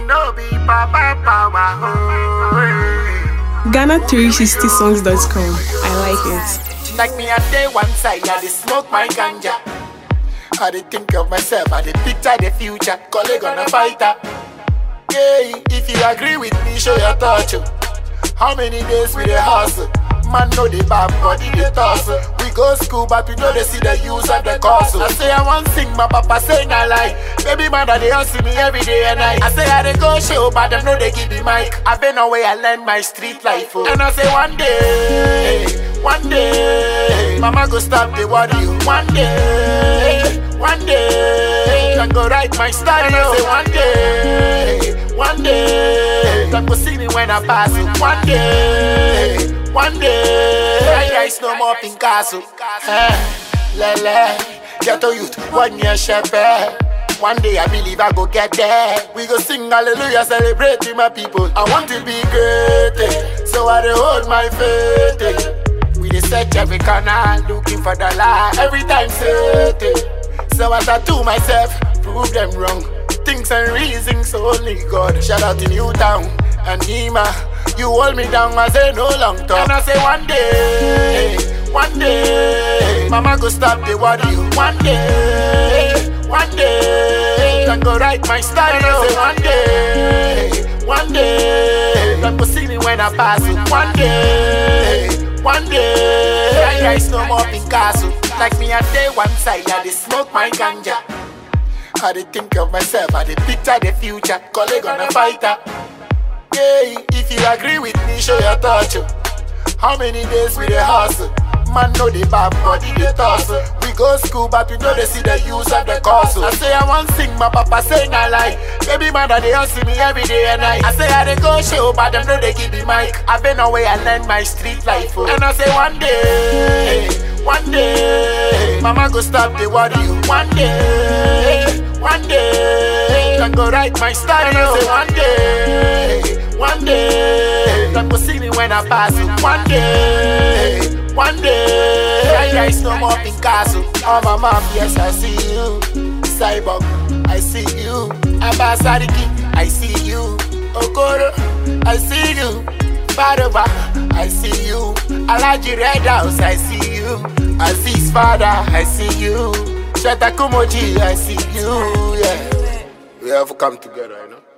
no be papa power. Ghana360songs.com. I like it. Like me, I stay one side, I dey smoke my ganja. I dey think of myself, I dey picture the future. Colleague on a fighter. Yeah, if you agree with me, show your touch. How many days we dey hustle? Man know the bad body dey tussle. We go school but we know they see the use of the castle. I say I want sing, my papa say na lie. Baby mother they hustle me every day and night. I say I dey go show but them know they give me mic. I been away I learn my street life. Oh. And I say one day, mama go stop the worry. One day, I go write my style. And I say one day, them go see me when I pass it. One day, guys no more Picasso. Lele, ghetto youth, 1 year shepherd. One day I believe I go get there. We go sing hallelujah, celebrating my people. I want to be great, so I dey hold my faith. We dey search every corner, looking for the light. Every time say so I tattoo myself, prove them wrong. Things and reasons only God. Shout out to Newtown and Nima. You hold me down, I say no long talk. And I say one day, mama go stop the worry. One day, I go write my style. And I say one day, them go see me when I pass it. One day, guys no more Picasso. Like me, I stay one side, I dey smoke my ganja. I dey think of myself, I dey picture the future. Colleague on a fighter. Yeah, if you agree with me, show your touch. How many days we dey hustle? Man know the bad body dey tussle. We go school but we know they see the use of the castle. I say I want sing, my papa say na lie. Baby mother they hustle me every day and night. I say I dey go show but them know they give me mic. I been away I learn my street life. Oh. And I say one day, mama go stop the worry. One day, I go write my style. And I say one day, them go see me when I pass it. One day, guys no more Picasso. Oh my mom, yes I see you. Cyborg, I see you. Abba Sadiki, I see you. Okoro, I see you. Baroba, I see you. Alaji Red House, I see you. Aziz Father, I see you. Shata Kumoji, I see you. Yeah, we have come together, you know.